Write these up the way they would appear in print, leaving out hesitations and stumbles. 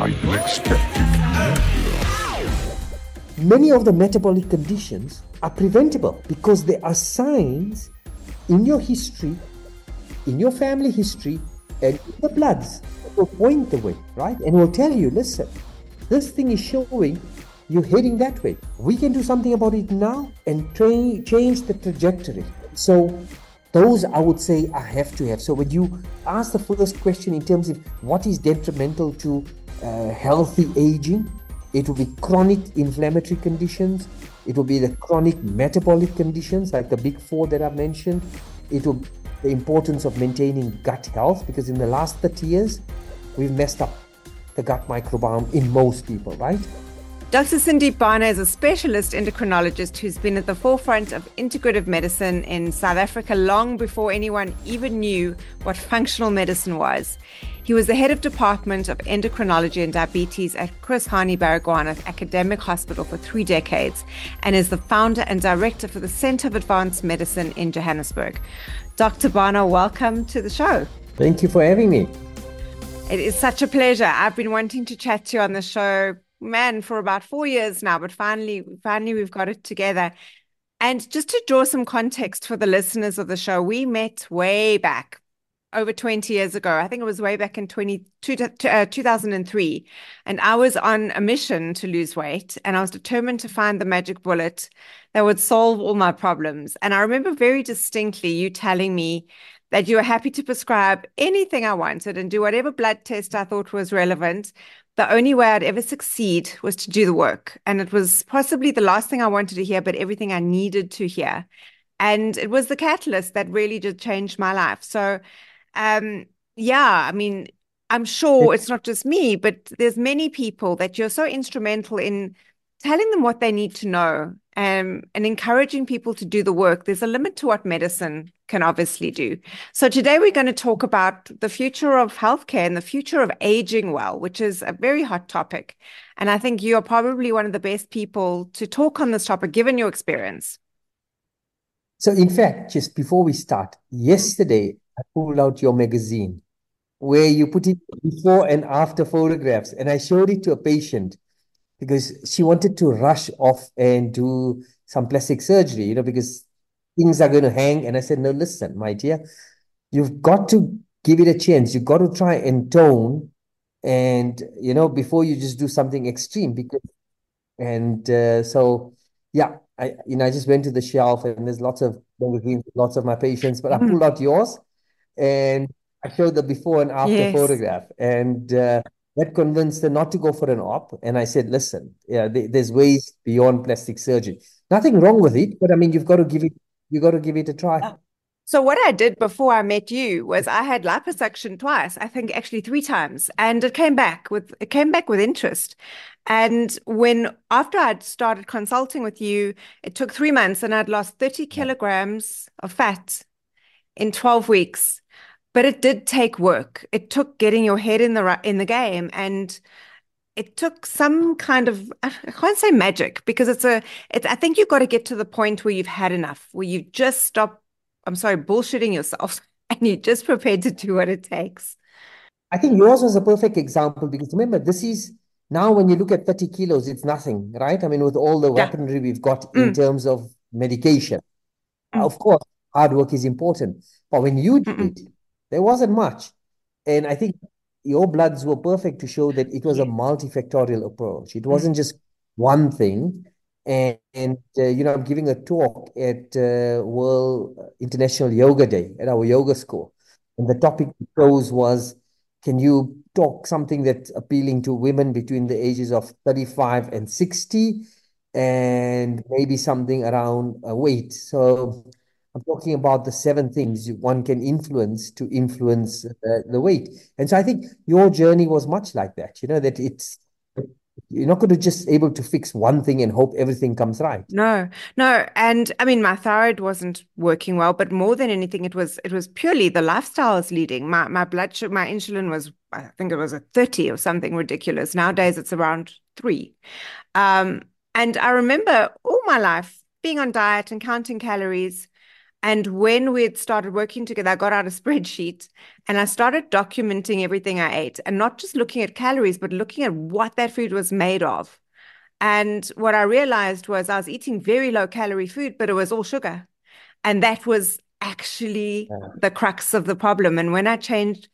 Many of the metabolic conditions are preventable because there are signs in your history, in your family history, and in the bloods that will point the way, right? And will tell you, listen, this thing is showing you're heading that way. We can do something about it now and change the trajectory. So those, I would say, I have to have. So when you ask the first question in terms of what is detrimental to healthy aging, it will be chronic inflammatory conditions. It will be the chronic metabolic conditions like the big four that I've mentioned. It will be the importance of maintaining gut health, because in the last 30 years, we've messed up the gut microbiome in most people, right? Dr. Sandeep Bana is a specialist endocrinologist who's been at the forefront of integrative medicine in South Africa long before anyone even knew what functional medicine was. He was the head of Department of Endocrinology and Diabetes at Chris Hani Baragwanath Academic Hospital for 3 decades and is the founder and director for the Center of Advanced Medicine in Johannesburg. Dr. Bana, welcome to the show. Thank you for having me. It is such a pleasure. I've been wanting to chat to you on the show, for about 4 years now, but finally we've got it together. And just to draw some context for the listeners of the show, we met way back, over 20 years ago. I think it was way back in 2003. And I was on a mission to lose weight, and I was determined to find the magic bullet that would solve all my problems. And I remember very distinctly you telling me that you were happy to prescribe anything I wanted and do whatever blood test I thought was relevant. The only way I'd ever succeed was to do the work. And it was possibly the last thing I wanted to hear, but everything I needed to hear. And it was the catalyst that really just changed my life. So, I'm sure it's not just me, but there's many people that you're so instrumental in telling them what they need to know, and encouraging people to do the work. There's a limit to what medicine can obviously do. So today we're going to talk about the future of healthcare and the future of aging well, which is a very hot topic. And I think you're probably one of the best people to talk on this topic, given your experience. So in fact, just before we start, yesterday I pulled out your magazine where you put it before and after photographs, and I showed it to a patient because she wanted to rush off and do some plastic surgery, because things are going to hang. And I said, no, listen, my dear, you've got to give it a chance. You've got to try and tone and, before you just do something extreme. I just went to the shelf and there's lots of magazines, lots of my patients, but I pulled out yours and I showed the before and after photograph. And that convinced her not to go for an op. And I said, listen, there's ways beyond plastic surgery. Nothing wrong with it, but I mean, you've got to give it a try. So what I did before I met you was I had liposuction twice, I think actually 3 times, and it came back with interest. And after I'd started consulting with you, it took 3 months and I'd lost 30 kilograms of fat in 12 weeks. But it did take work. It took getting your head in the game, and it took some kind of, I can't say magic, because I think you've got to get to the point where you've had enough, where you just stop, bullshitting yourself, and you're just prepared to do what it takes. I think yours was a perfect example, because remember, this is now when you look at 30 kilos, it's nothing, right? I mean, with all the weaponry we've got in terms of medication, of course, hard work is important. But when you did it, there wasn't much. And I think your bloods were perfect to show that it was a multifactorial approach. It wasn't just one thing. And I'm giving a talk at World International Yoga Day at our yoga school. And the topic was, can you talk something that's appealing to women between the ages of 35 and 60, and maybe something around weight. So I'm talking about the 7 things one can influence to influence the weight. And so I think your journey was much like that, that you're not going to just able to fix one thing and hope everything comes right. No. And I mean, my thyroid wasn't working well, but more than anything, it was purely the lifestyle is leading. My blood sugar, my insulin was, I think it was a 30 or something ridiculous. Nowadays it's around 3. And I remember all my life being on diet and counting calories. And when we had started working together, I got out a spreadsheet and I started documenting everything I ate and not just looking at calories, but looking at what that food was made of. And what I realized was I was eating very low calorie food, but it was all sugar. And that was actually Yeah. the crux of the problem. And when I changed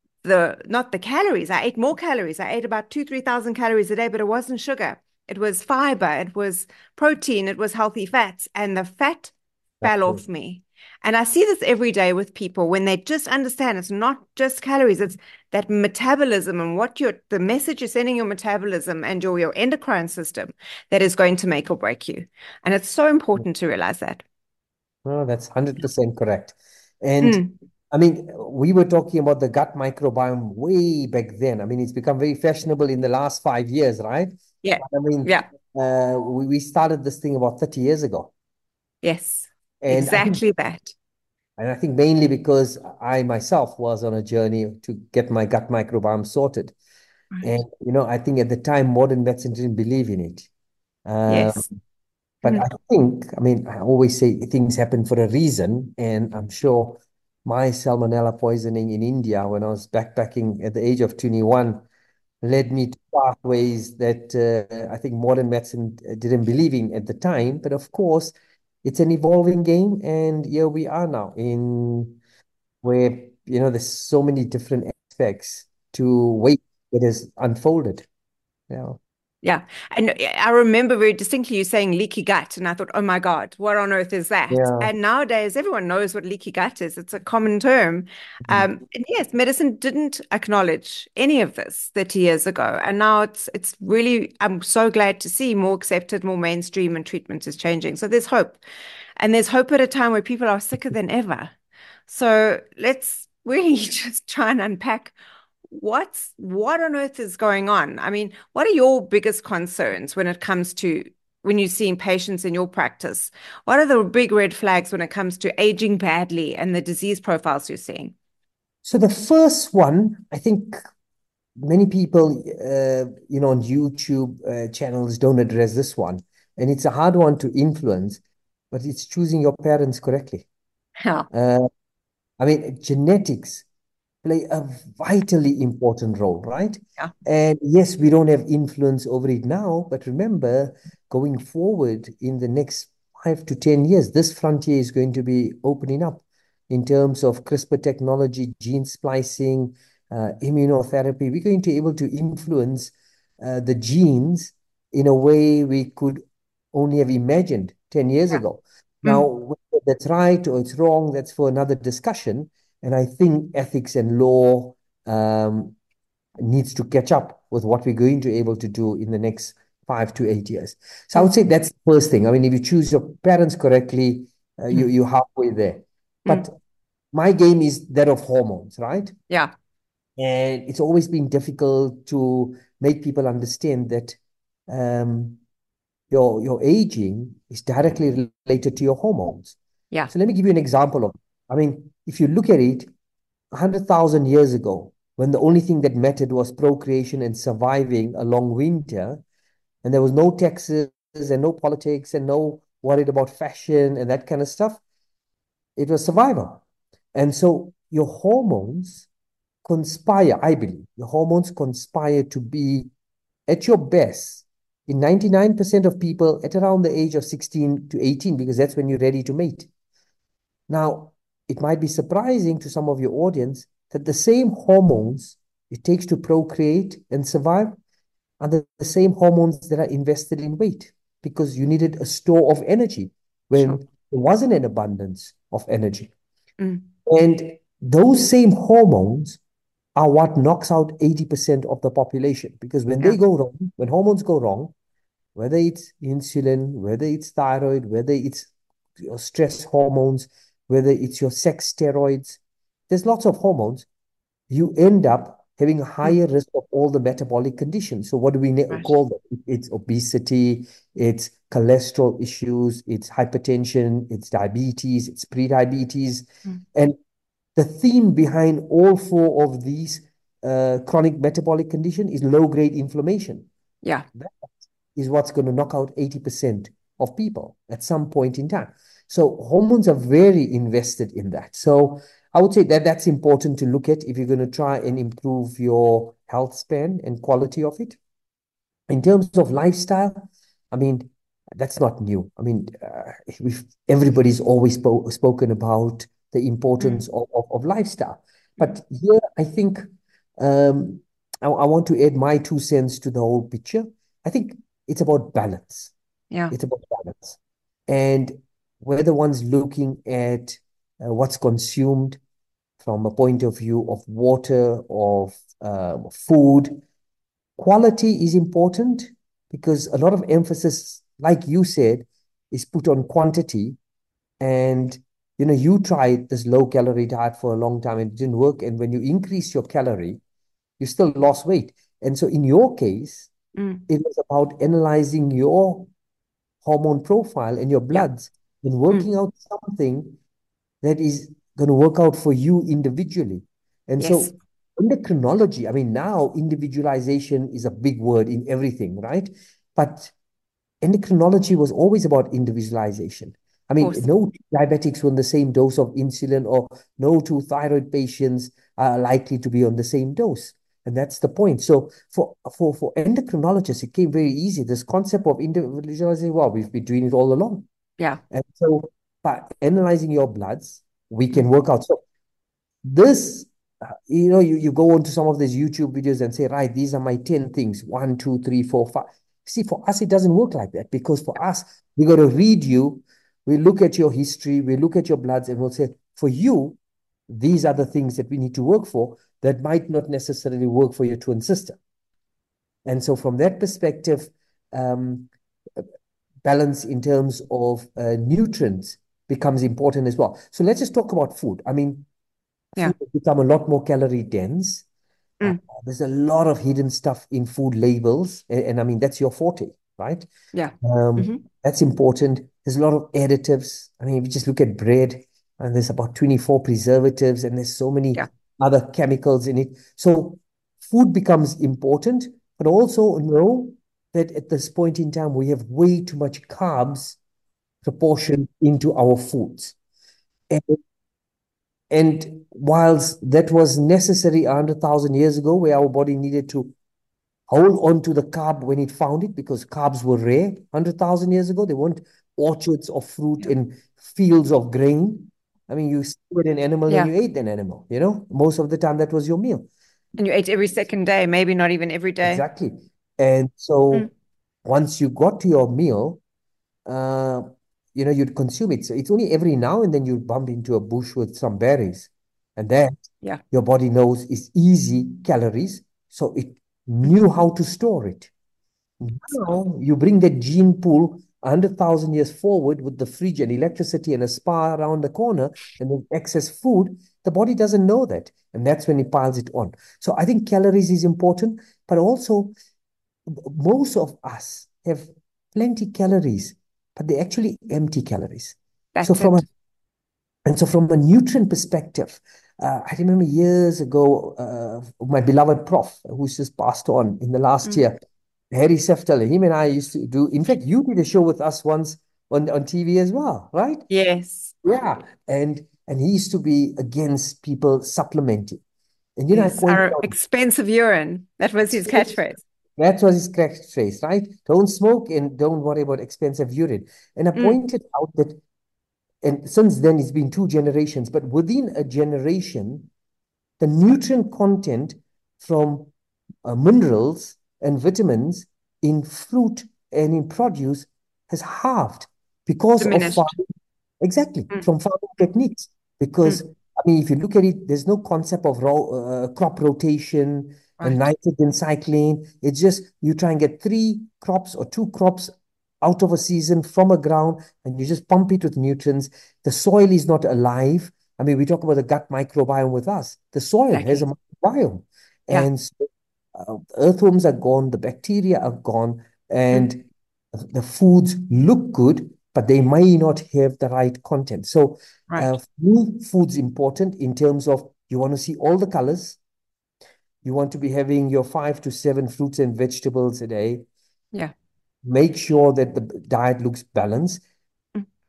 not the calories, I ate more calories. I ate about 3,000 calories a day, but it wasn't sugar. It was fiber, it was protein, it was healthy fats, and the fat That's fell true. off me. And I see this every day with people when they just understand it's not just calories, it's that metabolism and the message you're sending your metabolism and your endocrine system that is going to make or break you. And it's so important to realize that. No, that's 100% correct. And Mm, I mean, we were talking about the gut microbiome way back then. I mean, it's become very fashionable in the last 5 years, right? yeah. But I mean, Yeah. we started this thing about 30 years ago. Yes. And I think Exactly that. And I think mainly because I myself was on a journey to get my gut microbiome sorted. And, Right. I think at the time, modern medicine didn't believe in it. Uh, Yes. but I Mm, think, I mean, I always say things happen for a reason. And I'm sure my salmonella poisoning in India when I was backpacking at the age of 21 led me to pathways that I think modern medicine didn't believe in at the time. But of course, it's an evolving game. And here we are now in where there's so many different aspects to weight that has unfolded. Yeah, yeah. And I remember very distinctly you saying leaky gut. And I thought, oh my God, what on earth is that? yeah. And nowadays, everyone knows what leaky gut is. It's a common term. Mhm. And yes, medicine didn't acknowledge any of this 30 years ago. And now it's really, I'm so glad to see more accepted, more mainstream, and treatment is changing. So there's hope. And there's hope at a time where people are sicker than ever. So let's really just try and unpack what on earth is going on? I mean, what are your biggest concerns when it comes to when you're seeing patients in your practice? What are the big red flags when it comes to aging badly and the disease profiles you're seeing? So the first one, I think many people, on YouTube channels don't address this one, and it's a hard one to influence, but it's choosing your parents correctly. Yeah, Uh, I mean, genetics play a vitally important role, right? yeah, And yes, we don't have influence over it now, but remember, going forward in the next 5 to 10 years, this frontier is going to be opening up in terms of CRISPR technology, gene splicing, immunotherapy. We're going to be able to influence the genes in a way we could only have imagined 10 years yeah. ago. Now, Mm, whether that's right or it's wrong, that's for another discussion. And I think ethics and law um, needs to catch up with what we're going to be able to do in the next 5 to 8 years. So I mm, would say that's the first thing. I mean, if you choose your parents correctly, mm, you're halfway there. But mm. my game is that of hormones, right? Yeah, And it's always been difficult to make people understand that um, your aging is directly related to your hormones. yeah, So let me give you an example of, I mean, if you look at it, 100,000 years ago, when the only thing that mattered was procreation and surviving a long winter, and there was no taxes and no politics and no worried about fashion and that kind of stuff, it was survival. And so your hormones conspire, I believe, your hormones conspire to be at your best in 99% of people at around the age of 16 to 18, because that's when you're ready to mate. Now, it might be surprising to some of your audience that the same hormones it takes to procreate and survive are the same hormones that are invested in weight because you needed a store of energy when sure. there wasn't an abundance of energy. Mm, And those same hormones are what knocks out 80% of the population because when yeah, they go wrong, when hormones go wrong, whether it's insulin, whether it's thyroid, whether it's your stress hormones, whether it's your sex steroids, there's lots of hormones. You end up having a mm, higher risk of all the metabolic conditions. So what do we right. call them? It's obesity, it's cholesterol issues, it's hypertension, it's diabetes, it's prediabetes. Mm, And the theme behind all four of these chronic metabolic condition is low-grade inflammation. yeah, That is what's going to knock out 80% of people at some point in time. So hormones are very invested in that. So I would say that that's important to look at if you're going to try and improve your health span and quality of it. In terms of lifestyle, I mean, that's not new. I mean, everybody's always spoken about the importance of lifestyle. But here, I think um, I want to add my 2 cents to the whole picture. I think it's about balance. Yeah. It's about balance. And whether one's looking at what's consumed from a point of view of water, of food, quality is important because a lot of emphasis, like you said, is put on quantity. And you tried this low calorie diet for a long time and it didn't work. And when you increase your calorie, you still lost weight. And so in your case, it was about analyzing your hormone profile and your Yeah. bloods and working out something that is going to work out for you individually. And Yes. so endocrinology, I mean, now individualization is a big word in everything, right? But endocrinology was always about individualization. I mean, Awesome. no two diabetics were on the same dose of insulin, or no two thyroid patients are likely to be on the same dose. And that's the point. So for endocrinologists, it came very easy. This concept of individualizing, well, we've been doing it all along. Yeah. And so by analyzing your bloods, we can work out. So this, you go onto some of these YouTube videos and say, right, these are my 10 things. 1, 2, 3, 4, 5. See, for us, it doesn't work like that because for us, we got to read you. We look at your history, we look at your bloods, and we'll say, for you, these are the things that we need to work for that might not necessarily work for your twin sister. And so from that perspective, um, balance in terms of nutrients becomes important as well. So let's just talk about food. I mean, Yeah. food has become a lot more calorie dense. There's a lot of hidden stuff in food labels, and I mean that's your forte, right? Yeah. That's important. There's a lot of additives. I mean, if you just look at bread, and there's about 24 preservatives, and there's so many Yeah. other chemicals in it. So food becomes important, but also know that at this point in time, we have way too much carbs proportioned into our foods. And, and whilst that was necessary 100,000 years ago, where our body needed to hold on to the carb when it found it, because carbs were rare 100,000 years ago. There weren't orchards of fruit Yeah. and fields of grain. I mean, you slew an animal and Yeah. you ate an animal, most of the time that was your meal. And you ate every second day, maybe not even every day. Exactly. And so once you got to your meal, uh, you'd consume it. So it's only every now and then you bump into a bush with some berries. And that Yeah. your body knows is easy calories. So it knew how to store it. Now you bring that gene pool 100,000 years forward with the fridge and electricity and a spa around the corner and then excess food. The body doesn't know that. And that's when it piles it on. So I think calories is important, but also most of us have plenty calories, but they're actually empty calories. So That's it. from a nutrient perspective, I remember years ago, my beloved prof, who's just passed on in the last year, Harry Seftel, him and I used to do, in fact, you did a show with us once on TV as well, right? Yes. Yeah. And he used to be against people supplementing. And I Yes. pointed Our out, expensive urine. That was his catchphrase. that was his catchphrase, right? Don't smoke and don't worry about expensive urine. And I pointed out that, and since then it's been 2 generations, but within a generation, the nutrient content from minerals and vitamins in fruit and in produce has halved because of Diminished. farming. Exactly, Mm. from farming techniques. Because, Mm. I mean, if you look at it, there's no concept of crop rotation and Right. nitrogen cycling. It's just you try and get 3 crops or 2 crops out of a season from a ground and you just pump it with nutrients. The soil is not alive. I mean, we talk about the gut microbiome with us. The soil has a Exactly. microbiome. Yeah. And so, earthworms are gone, the bacteria are gone, and the foods look good, but they may not have the right content. So, Right. for me, food's important in terms of you want to see all the colors. You want to be having your 5 to 7 fruits and vegetables a day. Yeah. Make sure that the diet looks balanced.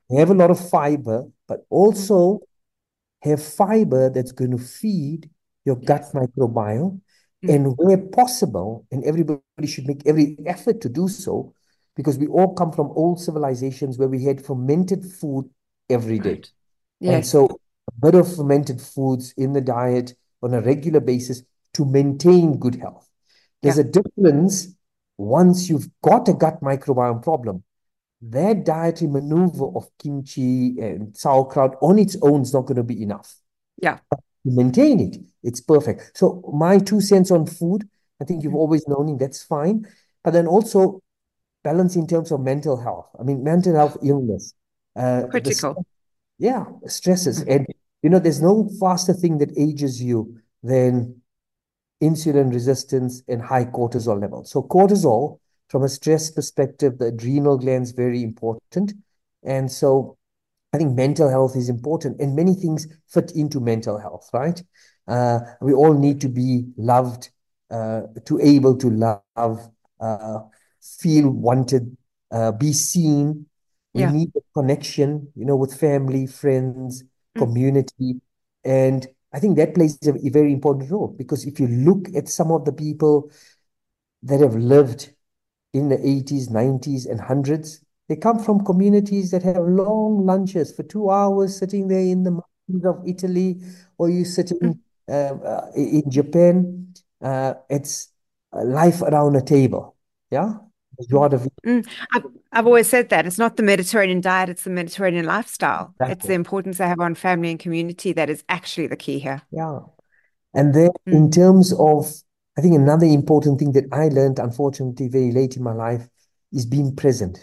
have a lot of fiber, but Mm. also have fiber that's going to feed your gut Yes. microbiome. Mm. And where possible, and everybody should make every effort to do so, because we all come from old civilizations where we had fermented food every day. Right. And Yes. so a bit of fermented foods in the diet on a regular basis to maintain good health. There's Yeah. a difference once you've got a gut microbiome problem. That dietary maneuver of kimchi and sauerkraut on its own is not going to be enough. Yeah. To maintain it, it's perfect. So my 2 cents on food, I think you've Mm. always known it, that's fine. But then also balance in terms of mental health. I mean, mental health illness, Critical. yeah, stresses. Mm. And, there's no faster thing that ages you than insulin resistance and high cortisol levels. So cortisol, from a stress perspective, the adrenal glands very important. And so I think mental health is important, and many things fit into mental health, right? We all need to be loved, to able to love, uh, feel wanted, be seen. We Yeah. need a connection, with family, friends, Mm. community. And I think that plays a very important role, because if you look at some of the people that have lived in the 80s, 90s, and hundreds. They come from communities that have long lunches for 2 hours sitting there in the mountains of Italy, or you Mm. sitting in Japan. It's life around a table. Yeah. Mm. Joie de vivre. Mm. I've always said that it's not the Mediterranean diet, it's the Mediterranean lifestyle. It's the Exactly. importance they have on family and community that is actually the key here. Yeah. And then Mm. in terms of, I think another important thing that I learned, unfortunately, very late in my life is being present.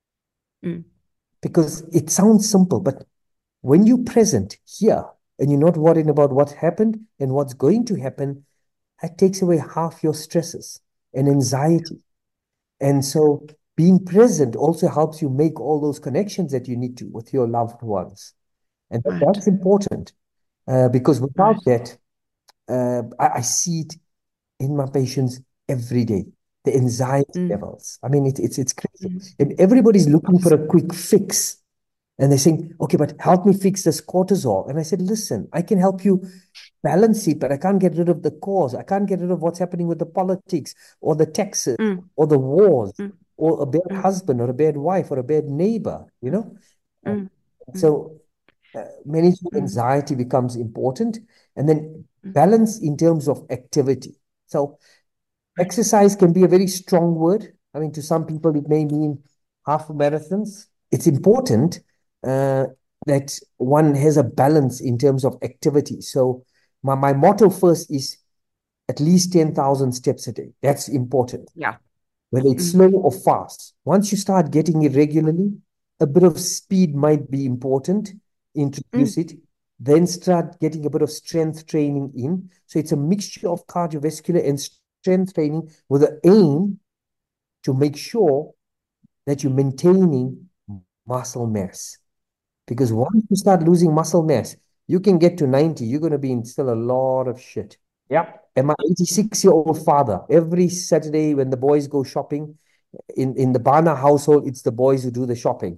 Mm. Because it sounds simple, but when you're present here and you're not worrying about what happened and what's going to happen, that takes away half your stresses and anxiety. And so being present also helps you make all those connections that you need to with your loved ones. And Right. that's important, because without Right. that, I see it in my patients every day. The anxiety Mm. levels. I mean, it's crazy. Mm. And everybody's looking for a quick fix. And they're saying, okay, but help me fix this cortisol. And I said, listen, I can help you balance it, but I can't get rid of the cause. I can't get rid of what's happening with the politics or the taxes Mm. or the wars Mm. or a bad Mm. husband or a bad wife or a bad neighbor, you Mm. know? Uh, Mm. Mm. So managing Mm. anxiety becomes important. And then Mm. balance in terms of activity. So Right. exercise can be a very strong word. I mean, to some people, it may mean half marathons. It's important uh, that one has a balance in terms of activity. So, my motto first is at least 10,000 steps a day. That's important, Yeah. whether it's Mm. slow or fast. Once you start getting it regularly, a bit of speed might be important. Mm. Introduce it. Then start getting a bit of strength training in. So it's a mixture of cardiovascular and strength training with the aim to make sure that you're maintaining muscle mass. Because once you start losing muscle mass, you can get to 90, you're going to be in still a lot of shit. Yeah. And my 86-year-old father, every Saturday when the boys go shopping, in the Bana household, it's the boys who do the shopping.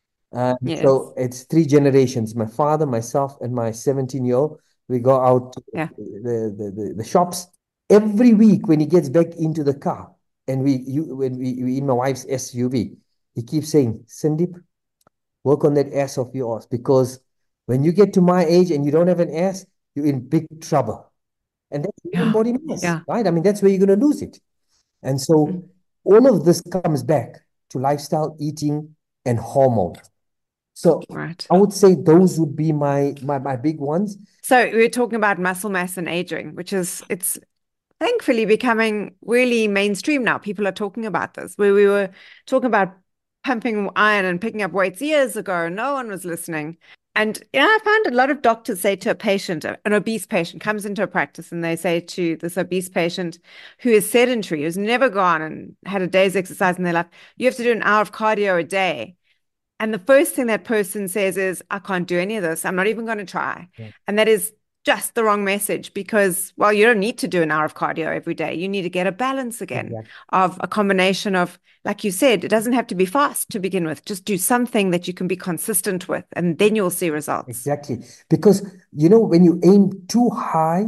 Yes. So it's three generations, my father, myself, and my 17-year-old. We go out to Yeah. the shops every week when he gets back into the car. And when we in my wife's SUV, he keeps saying, Sandeep, work on that ass of yours, because when you get to my age and you don't have an ass, you're in big trouble. And that's human Yeah. body mass, Yeah. right? I mean, that's where you're going to lose it. And Mm. so all of this comes back to lifestyle, eating, and hormone. So Right. I would say those would be my big ones. So we're talking about muscle mass and aging, which is it's thankfully becoming really mainstream now. People are talking about this, where we were talking about pumping iron and picking up weights years ago. No one was listening. And I find a lot of doctors say to a patient, an obese patient comes into a practice, and they say to this obese patient who is sedentary, who's never gone and had a day's exercise in their life, you have to do an hour of cardio a day. And the first thing that person says is, I can't do any of this. I'm not even going to try. Yeah. And that is just the wrong message because, well, you don't need to do an hour of cardio every day. You need to get a balance again of a combination of, like you said, it doesn't have to be fast to begin with. Just do something that you can be consistent with, and then you'll see results. Exactly. Because, when you aim too high,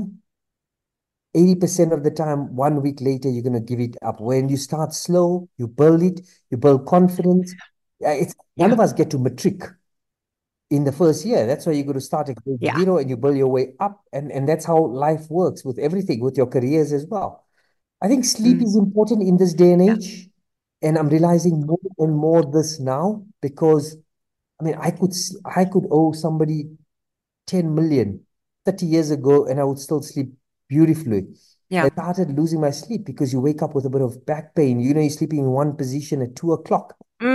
80% of the time, 1 week later, you're going to give it up. When you start slow, you build confidence. None of us get to matric in the first year. That's why you got to start at grade zero and you build your way up. And that's how life works with everything, with your careers as well. I think sleep is important in this day and age. And I'm realizing more and more this now because, I could owe somebody 10 million 30 years ago and I would still sleep beautifully. Yeah. I started losing my sleep because you wake up with a bit of back pain. You're sleeping in one position at 2 o'clock.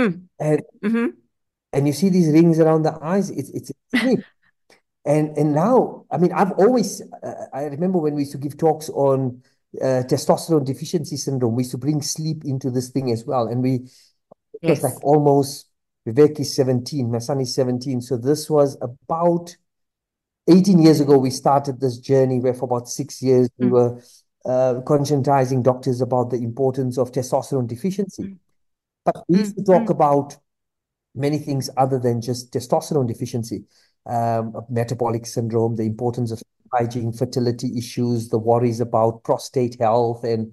And you see these rings around the eyes. It's sleep. And now, I've always, I remember when we used to give talks on testosterone deficiency syndrome, we used to bring sleep into this thing as well. And it was like almost, Vivek is 17, my son is 17. So this was about 18 years ago, we started this journey where for about 6 years, we were conscientizing doctors about the importance of testosterone deficiency. But we used to talk about many things other than just testosterone deficiency, metabolic syndrome, the importance of hygiene, fertility issues, the worries about prostate health, and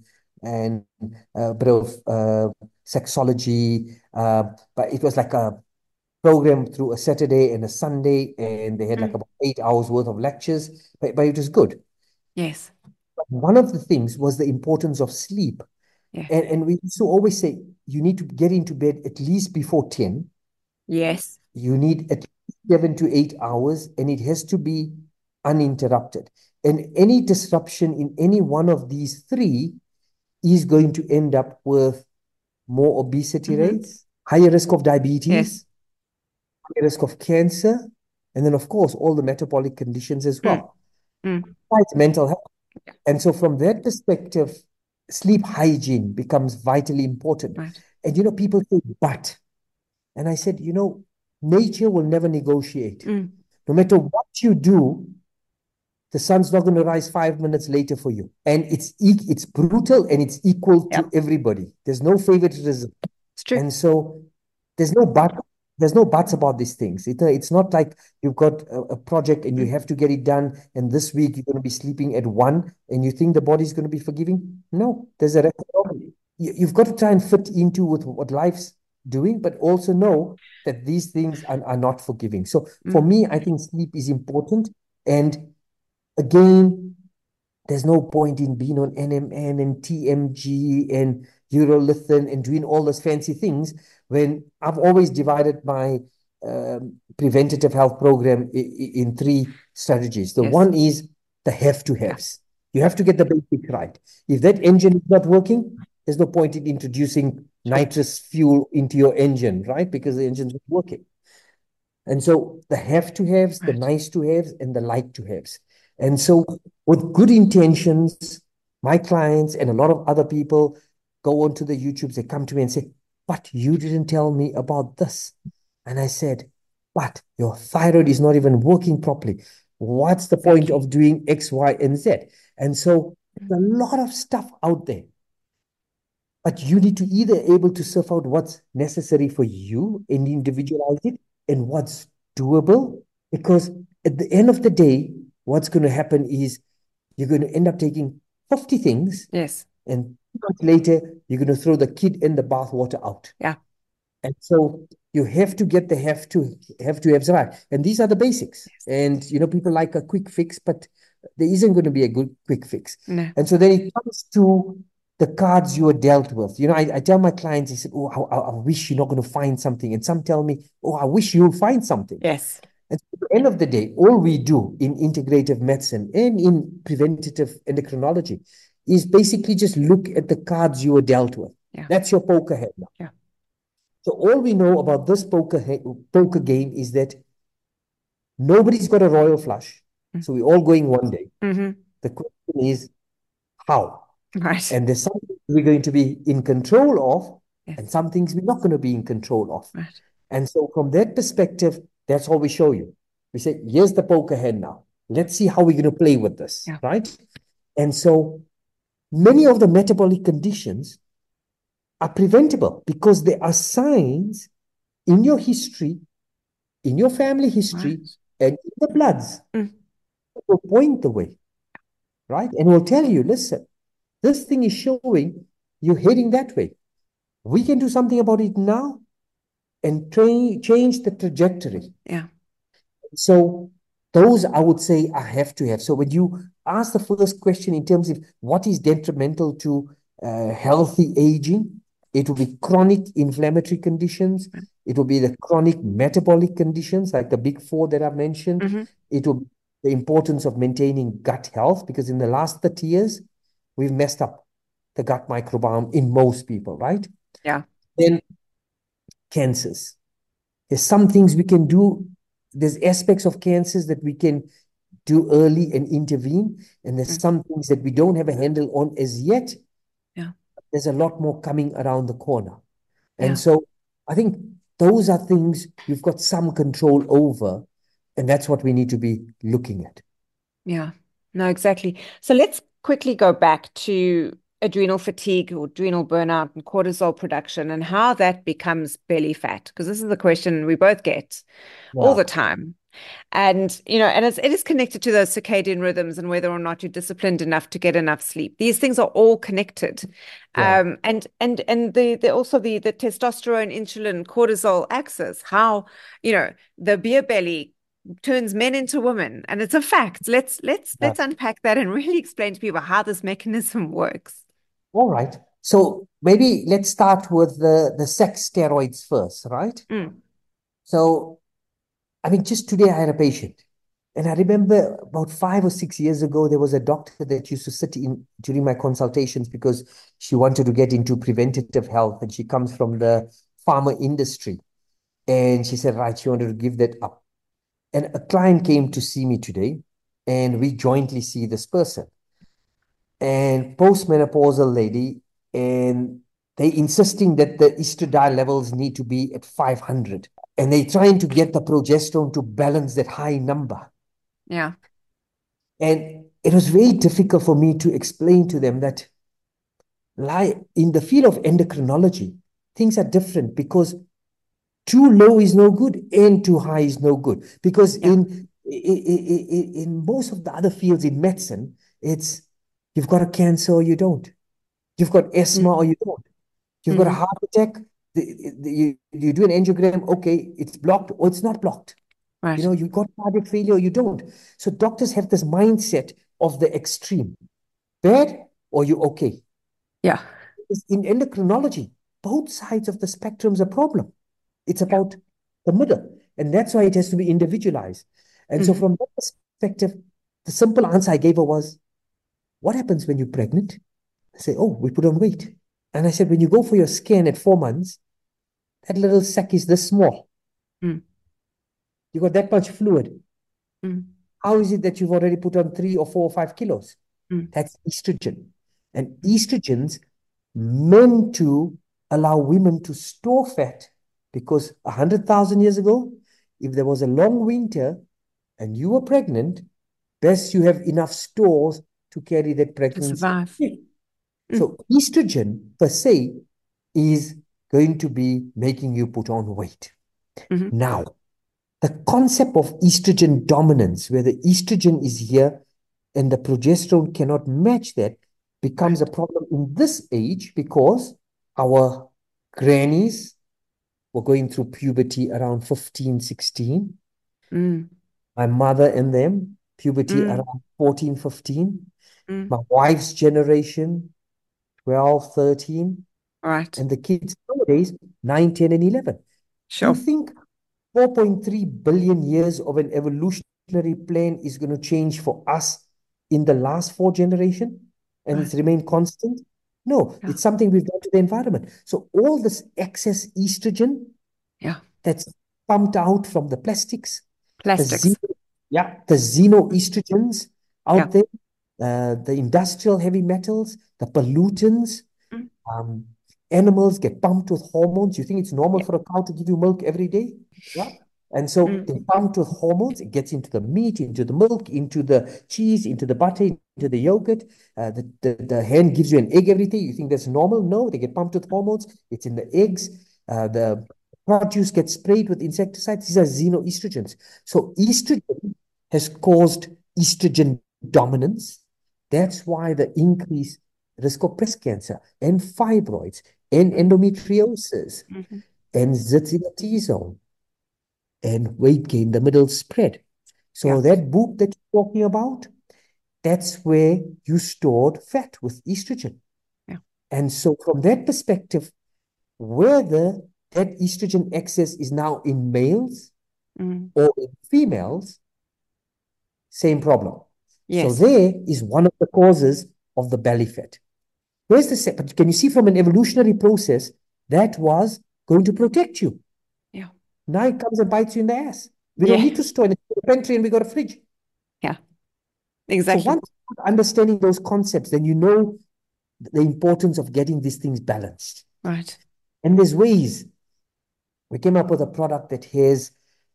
a bit of sexology. But it was like a program through a Saturday and a Sunday, and they had like about 8 hours worth of lectures, but it was good. Yes. But one of the things was the importance of sleep. And we used to always say, you need to get into bed at least before 10. Yes. You need at least 7 to 8 hours, and it has to be uninterrupted. And any disruption in any one of these three is going to end up with more obesity rates, higher risk of diabetes, higher risk of cancer, and then, of course, all the metabolic conditions as well. Besides mental health. And so from that perspective, sleep hygiene becomes vitally important. And, people say, but. And I said, nature will never negotiate. No matter what you do, the sun's not going to rise 5 minutes later for you. And it's brutal and it's equal to everybody. There's no favoritism. It's true. And so there's no buts about these things. It's not like you've got a project and you have to get it done, and this week you're going to be sleeping at 1 and you think the body's going to be forgiving. No, there's a record. You've got to try and fit into with what life's doing, but also know that these things are not forgiving. So for me, I think sleep is important. And again, there's no point in being on NMN and TMG and urolithin and doing all those fancy things when I've always divided my preventative health program in 3 strategies. The one is the have-to-haves. You have to get the basics right. If that engine is not working, there's no point in introducing nitrous fuel into your engine, right? Because the engine's not working. And so the have-to-haves, the nice-to-haves, and the like-to-haves. And so with good intentions, my clients and a lot of other people go onto the YouTubes, they come to me and say, but you didn't tell me about this. And I said, but your thyroid is not even working properly. What's the point of doing X, Y, and Z? And so there's a lot of stuff out there. But you need to either able to surf out what's necessary for you and individualize it and what's doable. Because at the end of the day, what's going to happen is you're going to end up taking 50 things. Yes. And 2 months later, you're going to throw the kid in the bathwater out. Yeah. And so you have to get the have-to-haves right. And these are the basics. And, people like a quick fix, but there isn't going to be a good quick fix. No. And so then it comes to the cards you are dealt with. I tell my clients, I said, oh, I wish you're not going to find something. And some tell me, oh, I wish you'll find something. Yes. And so at the end of the day, all we do in integrative medicine and in preventative endocrinology is basically just look at the cards you were dealt with. Yeah. That's your poker hand now. Yeah. So all we know about this poker game is that nobody's got a royal flush. So we're all going one day. The question is, how? Right. And there's some things we're going to be in control of, and some things we're not going to be in control of. Right. And so from that perspective, that's all we show you. We say, here's the poker hand now. Let's see how we're going to play with this, Yeah. right? And so many of the metabolic conditions are preventable because there are signs in your history, in your family history, Right. and in the bloods Mm. that will point the way, right? And will tell you, listen, this thing is showing you're heading that way. We can do something about it now and change the trajectory. Yeah. So those I would say I have to have. So when you ask the first question in terms of what is detrimental to healthy aging, it will be chronic inflammatory conditions. It will be the chronic metabolic conditions like the big four that I've mentioned. Mm-hmm. It will be the importance of maintaining gut health because in the last 30 years, we've messed up the gut microbiome in most people, right? Yeah. Then cancers. There's some things we can do. There's aspects of cancers that we can do early and intervene. And there's some things that we don't have a handle on as yet. Yeah. There's a lot more coming around the corner. And Yeah. so I think those are things you've got some control over. And that's what we need to be looking at. Yeah. No, exactly. So let's quickly go back to adrenal fatigue or adrenal burnout and cortisol production and how that becomes belly fat, because this is the question we both get all the time. And, and it is connected to those circadian rhythms and whether or not you're disciplined enough to get enough sleep. These things are all connected. Yeah. And the also the testosterone, insulin, cortisol axis, how, the beer belly turns men into women. And it's a fact. Let's unpack that and really explain to people how this mechanism works. All right. So maybe let's start with the sex steroids first, right? So, I mean, just today I had a patient. And I remember about 5 or 6 years ago, there was a doctor that used to sit in during my consultations because she wanted to get into preventative health. And she comes from the pharma industry. And she said, right, she wanted to give that up. And a client came to see me today, and we jointly see this person. And postmenopausal lady, and they insisting that the estradiol levels need to be at 500. And they're trying to get the progesterone to balance that high number. Yeah. And it was very difficult for me to explain to them that in the field of endocrinology, things are different because too low is no good and too high is no good. Because in most of the other fields in medicine, it's you've got a cancer or you don't. You've got asthma or you don't. You've got a heart attack. You do an angiogram, okay, it's blocked or it's not blocked. Right. You've got cardiac failure or you don't. So doctors have this mindset of the extreme. Bad or you okay? Yeah. In endocrinology, both sides of the spectrum is a problem. It's about the middle. And that's why it has to be individualized. And so from that perspective, the simple answer I gave her was, what happens when you're pregnant? I say, oh, we put on weight. And I said, when you go for your scan at 4 months, that little sac is this small. You got that much fluid. How is it that you've already put on 3 or 4 or 5 kilos? That's estrogen. And estrogens meant to allow women to store fat because 100,000 years ago, if there was a long winter and you were pregnant, best you have enough stores to carry that pregnancy. To survive. So estrogen per se is going to be making you put on weight. Now, the concept of estrogen dominance, where the estrogen is here and the progesterone cannot match that, becomes a problem in this age because our grannies were going through puberty around 15, 16. My mother and them, puberty around 14, 15. My wife's generation, 12, 13. Right. And the kids nowadays, 9, 10, and 11. Sure. Do you think 4.3 billion years of an evolutionary plan is going to change for us in the last 4 generations and it's remained constant? No, it's something we've done to the environment. So all this excess estrogen that's pumped out from the plastics, Plastics. the xenoestrogens out there, the industrial heavy metals, the pollutants, animals get pumped with hormones. You think it's normal for a cow to give you milk every day? Yeah. And so they pumped with hormones. It gets into the meat, into the milk, into the cheese, into the butter, into the yogurt. The hen gives you an egg every day. You think that's normal? No, they get pumped with hormones. It's in the eggs. The produce gets sprayed with insecticides. These are xenoestrogens. So estrogen has caused estrogen dominance. That's why the increased risk of breast cancer and fibroids and endometriosis and zits in the T-zone and weight gain, the middle spread. So that book that you're talking about, that's where you stored fat with estrogen. Yeah. And so from that perspective, whether that estrogen excess is now in males or in females, same problem. Yes. So there is one of the causes of the belly fat. Where's the but can you see from an evolutionary process that was going to protect you? Yeah. Now it comes and bites you in the ass. We don't need to store in the pantry and we got a fridge. Yeah, exactly. So once understanding those concepts, then you know the importance of getting these things balanced. Right. And there's ways. We came up with a product that has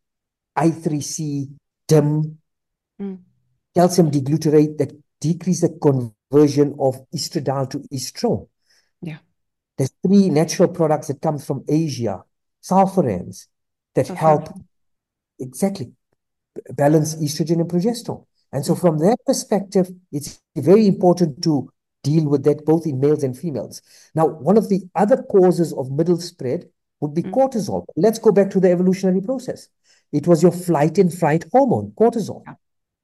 I3C, DIM, calcium deglutarate that decrease the conversion of estradiol to estrone. Yeah. There's 3 natural products that come from Asia, sulforans, that help exactly balance estrogen and progesterone. And so from that perspective, it's very important to deal with that both in males and females. Now, one of the other causes of middle spread would be cortisol. Let's go back to the evolutionary process. It was your flight and fright hormone, cortisol. Yeah.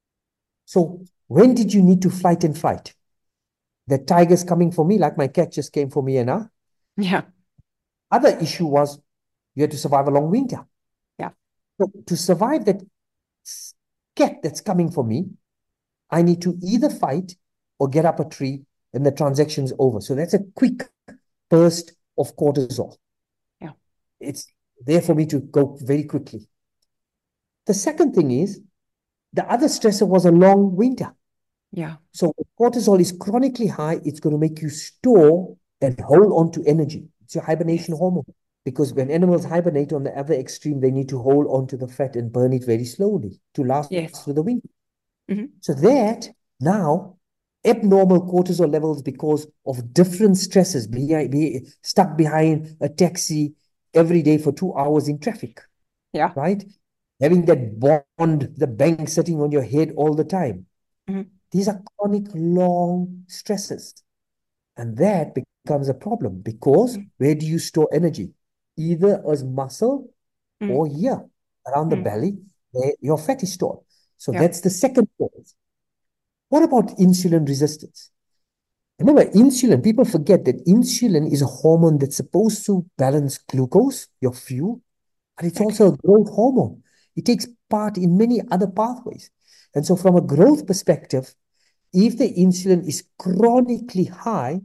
So when did you need to flight and fright? The tiger's coming for me, like my cat just came for me, and now. Yeah. Other issue was you had to survive a long winter. Yeah. So to survive that cat that's coming for me, I need to either fight or get up a tree and the transaction's over. So that's a quick burst of cortisol. Yeah. It's there for me to go very quickly. The second thing is the other stressor was a long winter. Yeah. So if cortisol is chronically high, it's going to make you store and hold on to energy. It's your hibernation hormone. Because when animals hibernate on the other extreme, they need to hold on to the fat and burn it very slowly to last through the winter. So that now abnormal cortisol levels because of different stresses, be stuck behind a taxi every day for 2 hours in traffic. Yeah. Right? Having that bond, the bank sitting on your head all the time. These are chronic long stresses. And that becomes a problem because where do you store energy? Either as muscle or here around the belly where your fat is stored. So that's the second cause. What about insulin resistance? Remember, insulin, people forget that insulin is a hormone that's supposed to balance glucose, your fuel, but it's also a growth hormone. It takes part in many other pathways. And so from a growth perspective, if the insulin is chronically high,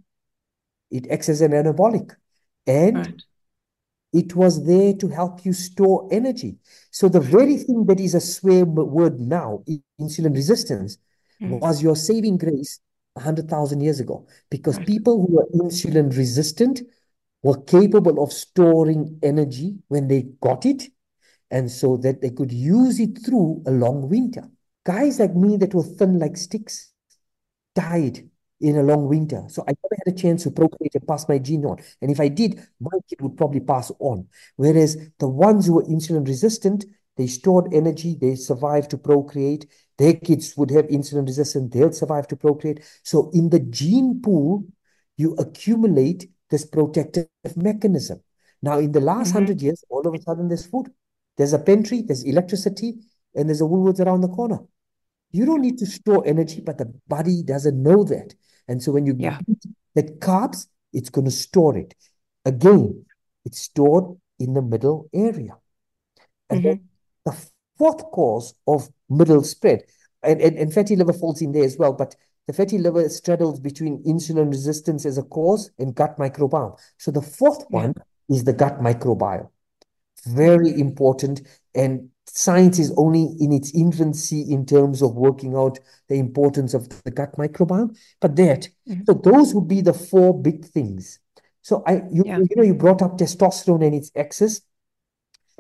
it acts as an anabolic. And it was there to help you store energy. So the very thing that is a swear word now, insulin resistance, was your saving grace 100,000 years ago. Because people who were insulin resistant were capable of storing energy when they got it, and so that they could use it through a long winter. Guys like me that were thin like sticks died in a long winter. So I never had a chance to procreate and pass my gene on. And if I did, my kid would probably pass on. Whereas the ones who were insulin resistant, they stored energy, they survived to procreate. Their kids would have insulin resistance, they'll survive to procreate. So in the gene pool, you accumulate this protective mechanism. Now, in the last 100 years, all of a sudden there's food. There's a pantry, there's electricity, and there's a Woolworths around the corner. You don't need to store energy, but the body doesn't know that. And so when you eat that carbs, it's going to store it. Again, it's stored in the middle area. And then the fourth cause of middle spread, and fatty liver falls in there as well, but the fatty liver straddles between insulin resistance as a cause and gut microbiome. So the fourth one is the gut microbiome. Very important, and science is only in its infancy in terms of working out the importance of the gut microbiome. But so those would be the 4 big things. So you brought up testosterone and its excess.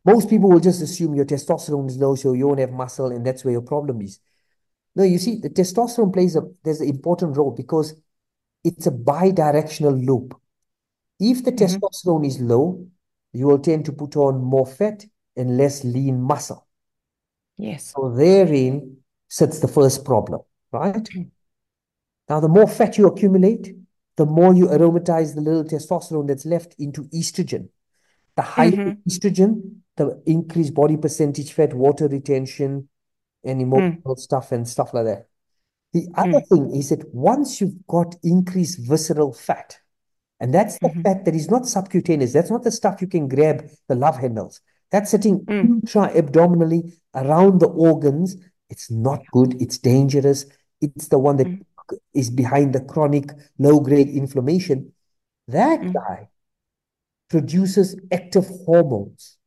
Most people will just assume your testosterone is low, so you won't have muscle, and that's where your problem is. No, you see, the testosterone there's an important role because it's a bi-directional loop. If the testosterone is low, you will tend to put on more fat and less lean muscle. Yes. So therein sits the first problem, right? Now, the more fat you accumulate, the more you aromatize the little testosterone that's left into estrogen. The higher estrogen, the increased body percentage fat, water retention, and emotional stuff and stuff like that. The other thing is that once you've got increased visceral fat, and that's the fat that is not subcutaneous, that's not the stuff you can grab the love handles. That's sitting intra-abdominally around the organs. It's not good. It's dangerous. It's the one that is behind the chronic low-grade inflammation. That guy produces active hormones,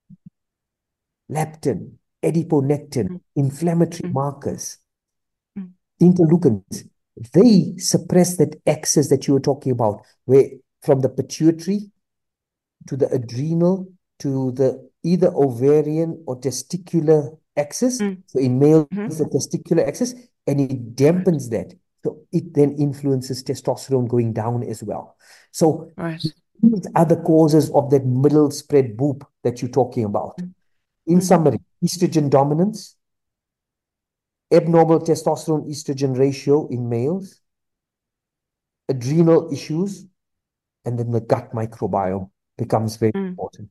leptin, adiponectin, inflammatory markers, interleukins. They suppress that axis that you were talking about, where from the pituitary to the adrenal to the either ovarian or testicular axis. So in males, the testicular axis, and it dampens that. So it then influences testosterone going down as well. So these are the causes of that middle spread boob that you're talking about. In summary, estrogen dominance, abnormal testosterone estrogen ratio in males, adrenal issues, and then the gut microbiome becomes very important.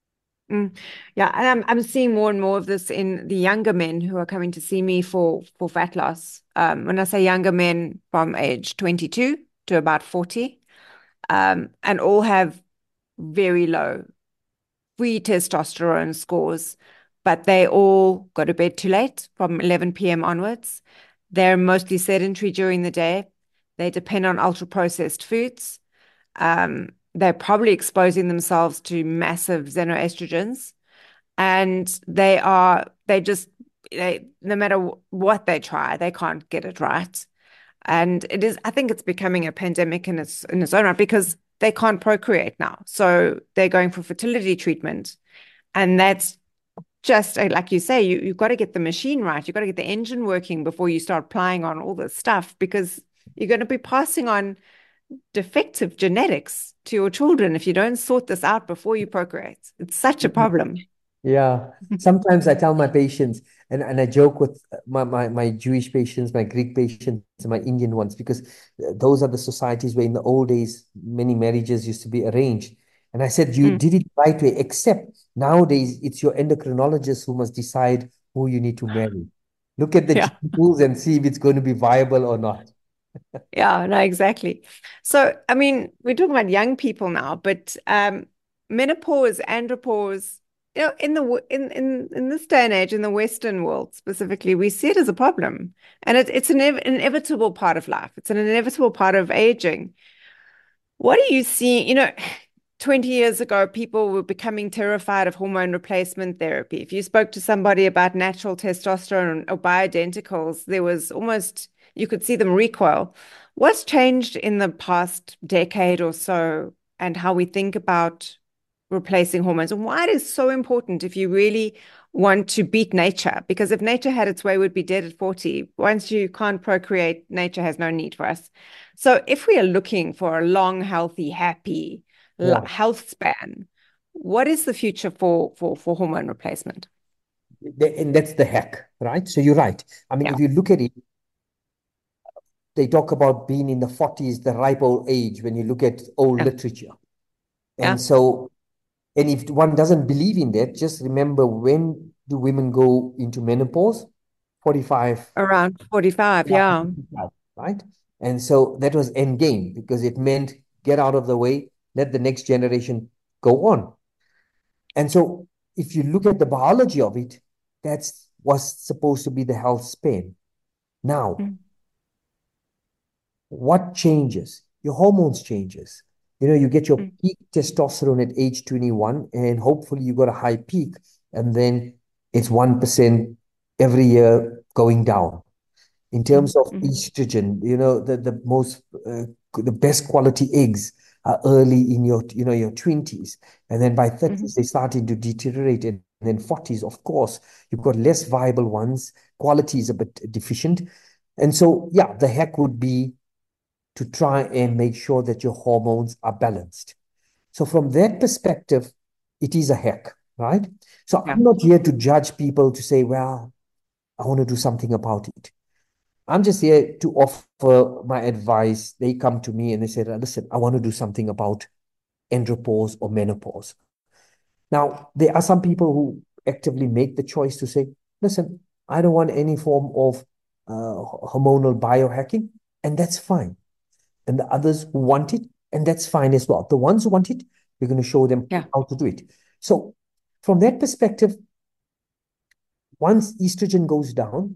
Yeah, and I'm seeing more and more of this in the younger men who are coming to see me for fat loss. When I say younger men, from age 22 to about 40, and all have very low free testosterone scores, but they all go to bed too late from 11 p.m. onwards. They're mostly sedentary during the day. They depend on ultra-processed foods. They're probably exposing themselves to massive xenoestrogens, and no matter what they try, they can't get it right. And I think it's becoming a pandemic in its own right because they can't procreate now. So they're going for fertility treatment. And that's just like you say, you've got to get the machine right. You've got to get the engine working before you start applying on all this stuff, because you're going to be passing on defective genetics to your children if you don't sort this out before you procreate. It's such a problem. Yeah. Sometimes I tell my patients, and I joke with my Jewish patients, my Greek patients, and my Indian ones, because those are the societies where in the old days, many marriages used to be arranged. And I said, you did it right way, except nowadays it's your endocrinologist who must decide who you need to marry. Look at the gene pools and see if it's going to be viable or not. Yeah, no, exactly. So, I mean, we're talking about young people now, but menopause, andropause, in this day and age, in the Western world specifically, we see it as a problem, and it's an inevitable part of life. It's an inevitable part of aging. What do you see? 20 years ago, people were becoming terrified of hormone replacement therapy. If you spoke to somebody about natural testosterone or bioidenticals, there was almost, you could see them recoil. What's changed in the past decade or so, and how we think about replacing hormones, and why it is so important if you really want to beat nature? Because if nature had its way, we'd be dead at 40. Once you can't procreate, nature has no need for us. So if we are looking for a long, healthy, happy health span, what is the future for hormone replacement? And that's the hack, right? So you're right. I mean, if you look at it, they talk about being in the 40s, the ripe old age, when you look at old literature. And so, and if one doesn't believe in that, just remember, when do women go into menopause? 45. Around 45, yeah. 45, right? And so that was end game, because it meant get out of the way, let the next generation go on. And so if you look at the biology of it, that's was supposed to be the health span. Now, what changes? Your hormones changes. You get your peak testosterone at age 21, and hopefully you got a high peak, and then it's 1% every year going down. In terms of estrogen, the best quality eggs early in your, your 20s. And then by 30s, they starting to deteriorate. And then 40s, of course, you've got less viable ones. Quality is a bit deficient. And so, yeah, the hack would be to try and make sure that your hormones are balanced. So from that perspective, it is a hack, right? So Yeah. I'm not here to judge people to say, well, I want to do something about it. I'm just here to offer my advice. They come to me and they say, listen, I want to do something about andropause or menopause. Now, there are some people who actively make the choice to say, listen, I don't want any form of hormonal biohacking, and that's fine. And the others who want it, and that's fine as well. The ones who want it, we're going to show them Yeah. how to do it. So, from that perspective, once estrogen goes down,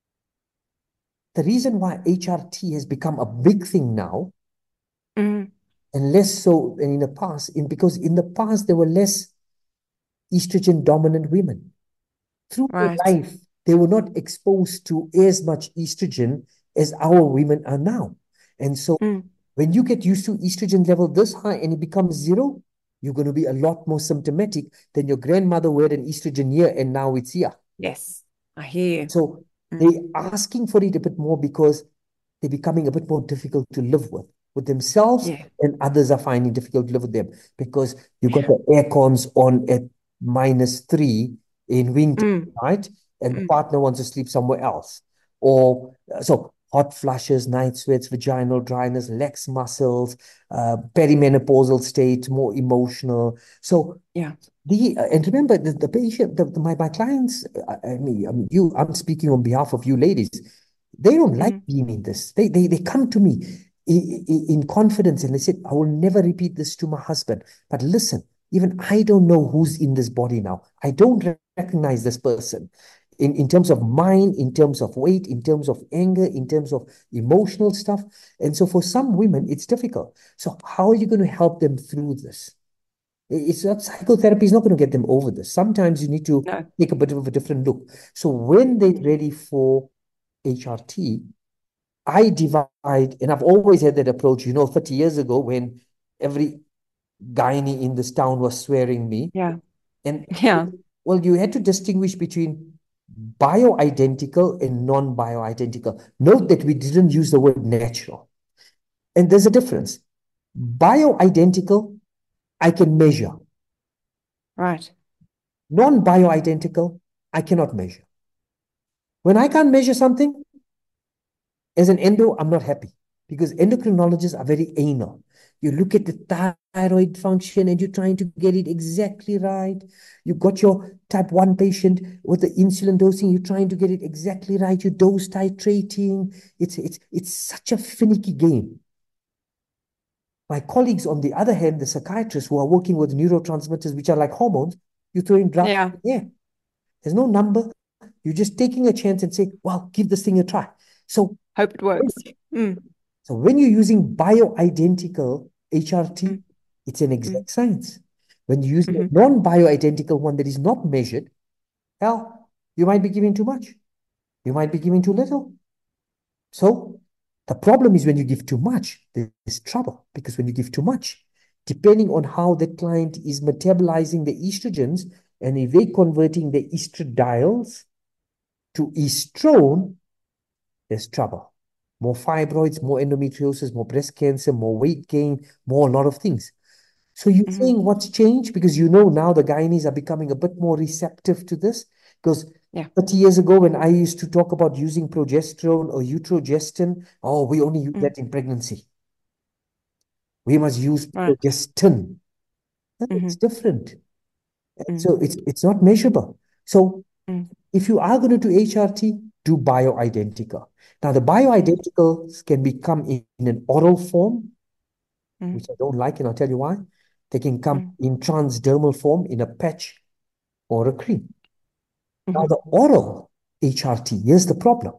the reason why HRT has become a big thing now, Mm. and less so than in the past, because in the past there were less estrogen dominant women. Through their Right. life, they were not exposed to as much estrogen as our women are now. And so Mm. when you get used to estrogen level this high and it becomes zero, you're going to be a lot more symptomatic than your grandmother who had an estrogen year and now it's here. Yes, I hear you. So they're asking for it a bit more because they're becoming a bit more difficult to live with themselves, Yeah. and others are finding difficult to live with them because you've got the air cons on at -3 in winter, Mm. right? And the Mm. partner wants to sleep somewhere else. Or so hot flushes, night sweats, vaginal dryness, lax muscles, perimenopausal state, more emotional. So Yeah. and remember the patient, my clients, I'm speaking on behalf of you ladies. They don't like Mm. being in this. They come to me in confidence and they said, I will never repeat this to my husband. But listen, even I don't know who's in this body now. I don't recognize this person in terms of mind, in terms of weight, in terms of anger, in terms of emotional stuff. And so for some women, it's difficult. So how are you going to help them through this? It's not psychotherapy is not going to get them over this. Sometimes you need to No. take a bit of a different look. So when they're ready for HRT, I divide, and I've always had that approach, 30 years ago when every gynae in this town was swearing me. Yeah. And Yeah. well, you had to distinguish between bioidentical and non-bioidentical. Note that we didn't use the word natural. And there's a difference. Bioidentical, I can measure. Right. Non-bioidentical, I cannot measure. When I can't measure something, as an endo, I'm not happy because endocrinologists are very anal. You look at the thyroid function and you're trying to get it exactly right. You got your type 1 patient with the insulin dosing, you're trying to get it exactly right. You dose titrating. It's such a finicky game. My colleagues, on the other hand, the psychiatrists who are working with neurotransmitters, which are like hormones, you throw in drugs. Yeah. Yeah. There's no number. You're just taking a chance and say, well, give this thing a try. So, Hope it works. Mm. so when you're using bioidentical HRT, Mm. it's an Mm. exact science. When you're using a Mm-hmm. non-bioidentical one that is not measured, hell, you might be giving too much. You might be giving too little. So the problem is when you give too much, there's trouble because when you give too much, depending on how the client is metabolizing the estrogens and if they're converting the estradiol to estrone, there's trouble. More fibroids, more endometriosis, more breast cancer, more weight gain, more a lot of things. So you're Mm-hmm. saying what's changed? Because now the gynaes are becoming a bit more receptive to this. Because Yeah. 30 years ago, when I used to talk about using progesterone or utrogestin, oh, we only use Mm. that in pregnancy. We must use Right. progestin. Mm-hmm. It's different. Mm. So it's not measurable. So Mm. if you are going to do HRT, do bioidentical. Now, the Mm. bioidenticals can become in an oral form, Mm. which I don't like, and I'll tell you why. They can come Mm. in transdermal form, in a patch or a cream. Now, Mm-hmm. the oral HRT, here's the problem.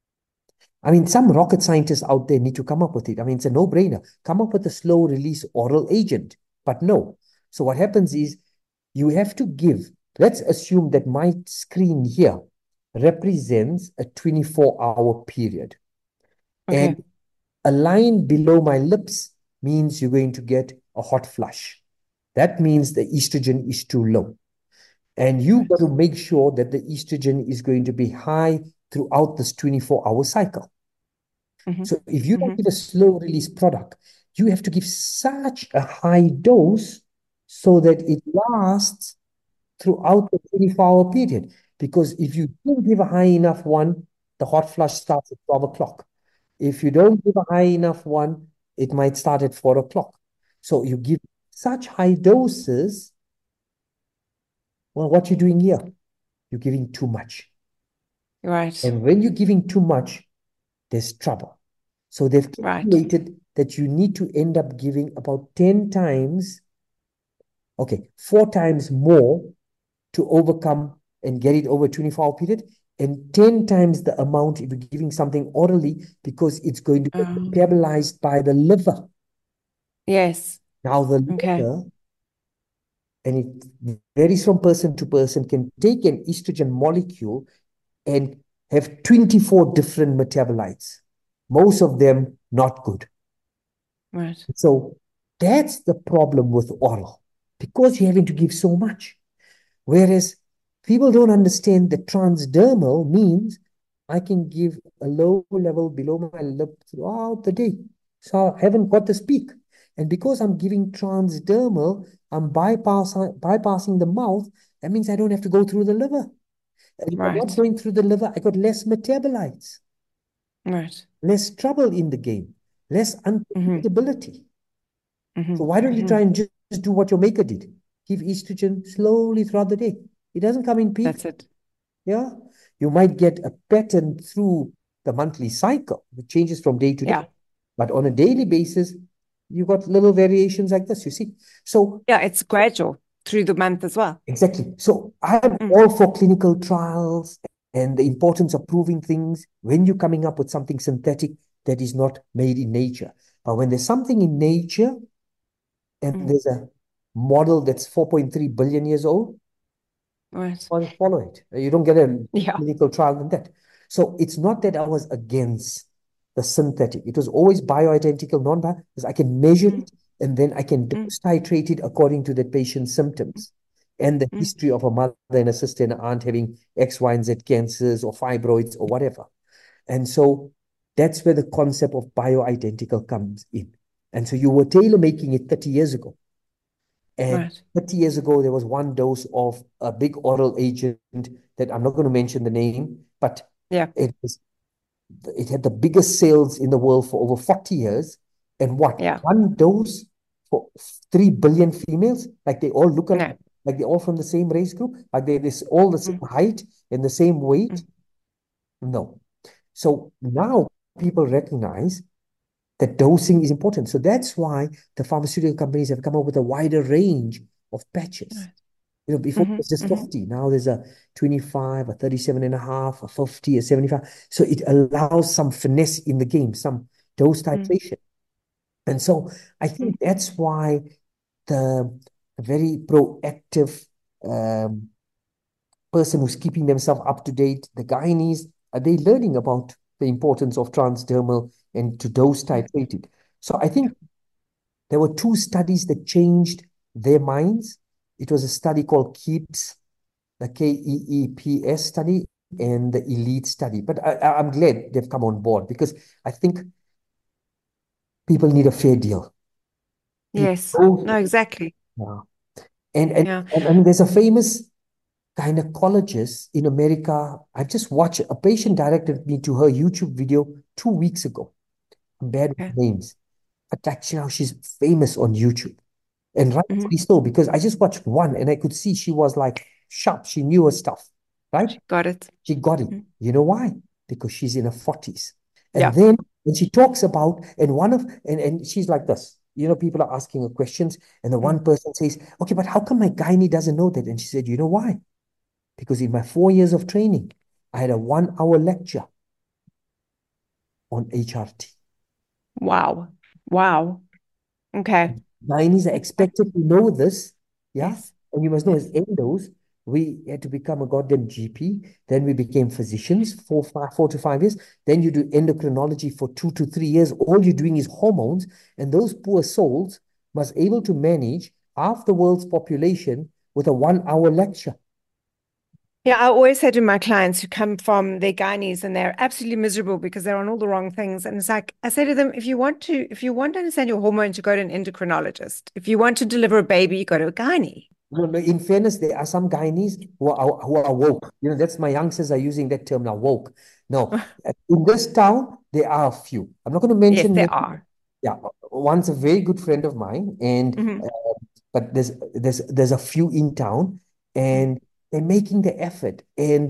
I mean, some rocket scientists out there need to come up with it. I mean, it's a no-brainer. Come up with a slow release oral agent. But no. So what happens is you have to give, let's assume that my screen here represents a 24-hour period. Okay. And a line below my lips means you're going to get a hot flush. That means the estrogen is too low. And you've got to make sure that the estrogen is going to be high throughout this 24-hour cycle. So if you don't give a slow release product, you have to give such a high dose so that it lasts throughout the 24-hour period. Because if you don't give a high enough one, the hot flush starts at 12 o'clock. If you don't give a high enough one, it might start at 4 o'clock. So you give such high doses. Well, what you're doing here, you're giving too much. Right. And when you're giving too much, there's trouble. So they've calculated that you need to end up giving about 10 times, 4 times more to overcome and get it over a 24-hour period, and 10 times the amount if you're giving something orally, because it's going to be metabolized by the liver. Yes. Now the liver, and it varies from person to person, can take an estrogen molecule and have 24 different metabolites, most of them not good. Right. So that's the problem with oral, because you're having to give so much. Whereas people don't understand that transdermal means I can give a low level below my lip throughout the day. So I haven't got this peak. And because I'm giving transdermal, I'm bypassing the mouth. That means I don't have to go through the liver. And if I'm not going through the liver, I got less metabolites. Right. Less trouble in the game. Less unpredictability. So why don't you try and just do what your maker did? Give estrogen slowly throughout the day. It doesn't come in peak. That's it. Yeah. You might get a pattern through the monthly cycle, which changes from day to day. But on a daily basis, you got little variations like this, you see. So yeah, it's gradual through the month as well. Exactly. So I'm all for clinical trials and the importance of proving things when you're coming up with something synthetic that is not made in nature. But when there's something in nature and there's a model that's 4.3 billion years old, follow it. You don't get a clinical trial than that. So it's not that I was against the synthetic. It was always bioidentical, non-bio, because I can measure it and then I can dose titrate it according to the patient's symptoms and the history of a mother and a sister and an aunt having X, Y, and Z cancers or fibroids or whatever. And so that's where the concept of bioidentical comes in. And so you were tailor making it 30 years ago. And 30 years ago, there was one dose of a big oral agent that I'm not going to mention the name, but it had the biggest sales in the world for over 40 years. And what? One dose for 3 billion females? Like they all look alike? Like they're all from the same race group? Like they're all the same height and the same weight? No. So now people recognize that dosing is important. So that's why the pharmaceutical companies have come up with a wider range of patches. You know, before it was just 50. Now there's a 25, a 37 and a half, a 50, a 75. So it allows some finesse in the game, some dose titration. And so I think that's why the very proactive person who's keeping themselves up to date, the gynaes, are they learning about the importance of transdermal and to dose titrate it? So I think there were 2 studies that changed their minds. It was a study called KEEPS, the KEEPS study, and the ELITE study. But I'm glad they've come on board because I think people need a fair deal. Yes, no, exactly. Yeah. And there's a famous gynecologist in America. I've just watched a patient directed me to her YouTube video 2 weeks ago. I'm bad with names. But actually now she's famous on YouTube. And rightly so, because I just watched one and I could see she was like sharp. She knew her stuff, right? She got it. She got it. You know why? Because she's in her 40s. And then when she talks about, and she's like this, you know, people are asking her questions, and the one person says, okay, but how come my gynae doesn't know that? And she said, you know why? Because in my 4 years of training, I had a 1-hour lecture on HRT. Wow. Wow. Okay. Gynaes are expected to know this, yeah? Yes. And you must know as endos, we had to become a goddamn GP. Then we became physicians for 4 to 5 years. Then you do endocrinology for 2 to 3 years. All you're doing is hormones. And those poor souls must able to manage half the world's population with a 1 hour lecture. Yeah, I always say to my clients who come from their gynaes and they're absolutely miserable because they're on all the wrong things. And it's like, I say to them, if you want to understand your hormones, you go to an endocrinologist. If you want to deliver a baby, you go to a gynae. No, no, in fairness, there are some gynaes who are woke. That's my youngsters are using that term now, woke. No, in this town, there are a few. I'm not going to Yes, mention there names. are. Yeah, one's a very good friend of mine, and Mhm. but there's a few in town, and they're making the effort, and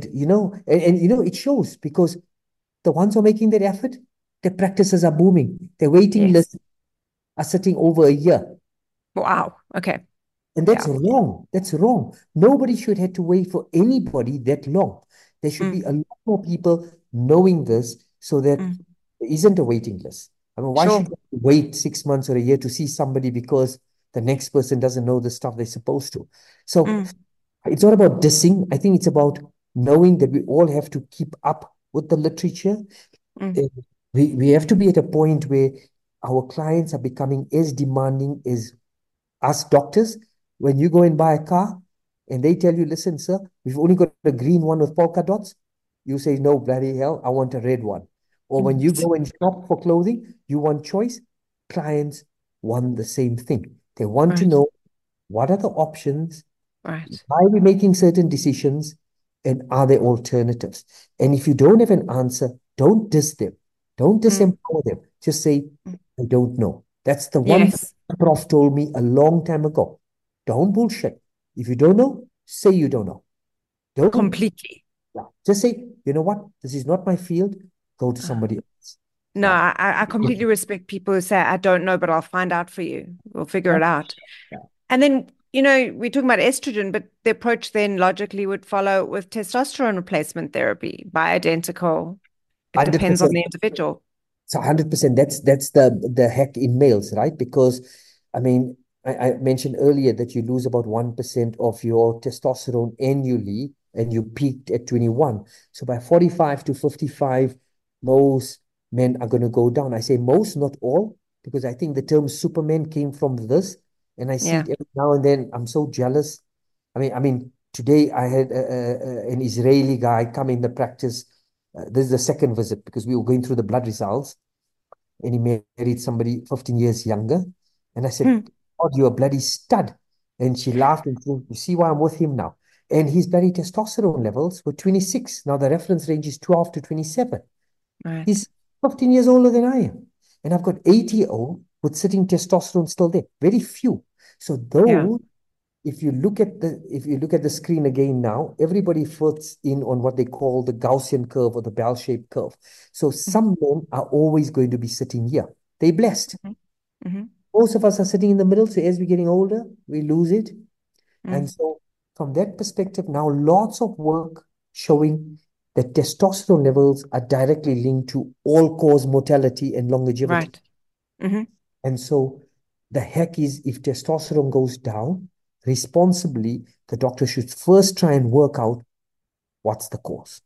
it shows because the ones who are making that effort, their practices are booming. Their waiting Yes. lists are sitting over a year. Wow. Okay. And that's Yeah. wrong. That's wrong. Nobody should have to wait for anybody that long. There should be Mm. a lot more people knowing this so that Mm. there isn't a waiting list. I mean, why should Sure. you wait 6 months or a year to see somebody because the next person doesn't know the stuff they're supposed to? So Mm. it's not about dissing. I think it's about knowing that we all have to keep up with the literature. Mm. Uh, We have to be at a point where our clients are becoming as demanding as us doctors. When you go and buy a car and they tell you, listen, sir, we've only got a green one with polka dots, you say, no, bloody hell, I want a red one. Or when you go and shop for clothing, you want choice. Clients want the same thing. They want to Right. know what are the options, Right. why are we making certain decisions, and are there alternatives? And if you don't have an answer, don't diss them. Don't Mm. disempower them. Just say, Mm. I don't know. That's the one thing Yes. Prof told me a long time ago. Don't bullshit. If you don't know, say you don't know. Don't, Completely. yeah, just say, you know what? This is not my field. Go to Uh, somebody else. No, Yeah. I completely respect people who say, I don't know, but I'll find out for you. We'll figure Yeah. it out. Yeah. And then, we're talking about estrogen, but the approach then logically would follow with testosterone replacement therapy, bioidentical. It depends on 100%. the individual. So 100%, that's the hack in males, right? Because I mean, I mentioned earlier that you lose about 1% of your testosterone annually, and you peaked at 21. So by 45 to 55, most men are going to go down. I say most, not all, because I think the term Superman came from this, and I see Yeah. it every now and then. I'm so jealous. I mean, today I had an Israeli guy come in the practice. This is the second visit because we were going through the blood results, and he married somebody 15 years younger. And I said, Hmm. God, you're a bloody stud. And she laughed and said, you see why I'm with him now. And his bloody testosterone levels were 26. Now the reference range is 12 to 27. Right. He's 15 years older than I am. And I've got 80-year-old with sitting testosterone still there. Very few. So Yeah. those, if you look at the screen again now, everybody fits in on what they call the Gaussian curve or the bell-shaped curve. So some men are always going to be sitting here. They're blessed. Mm-hmm. Most of us are sitting in the middle. So as we're getting older, we lose it. And Mm. so from that perspective, now lots of work showing that testosterone levels are directly linked to all-cause mortality and longevity. Right. Mm-hmm. And so the hack is, if testosterone goes down responsibly, the doctor should first try and work out what's the cause,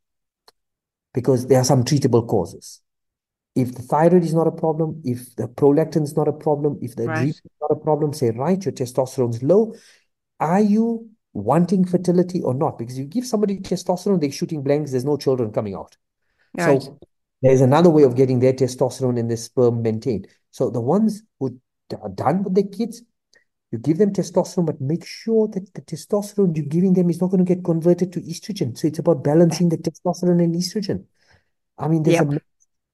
because there are some treatable causes. If the thyroid is not a problem, if the prolactin is not a problem, if the adrenal Right. is not a problem, say, right, your testosterone is low. Are you wanting fertility or not? Because you give somebody testosterone, they're shooting blanks, there's no children coming out. Right. So there's another way of getting their testosterone and their sperm maintained. So the ones who are done with their kids, you give them testosterone, but make sure that the testosterone you're giving them is not going to get converted to estrogen. So it's about balancing the testosterone and estrogen. I mean, there's a Yep.